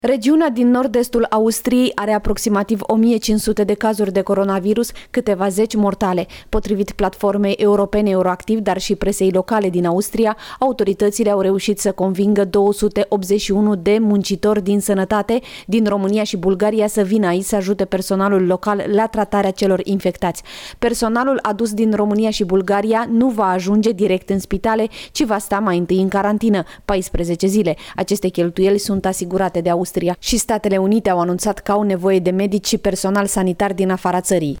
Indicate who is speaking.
Speaker 1: Regiunea din nord-estul Austriei are aproximativ 1500 de cazuri de coronavirus, câteva zeci mortale. Potrivit platformei europene Euroactiv, dar și presei locale din Austria, autoritățile au reușit să convingă 281 de muncitori din sănătate din România și Bulgaria să vină aici să ajute personalul local la tratarea celor infectați. Personalul adus din România și Bulgaria nu va ajunge direct în spitale, ci va sta mai întâi în carantină, 14 zile. Aceste cheltuieli sunt asigurate de Austria și Statele Unite au anunțat că au nevoie de medici și personal sanitar din afara țării.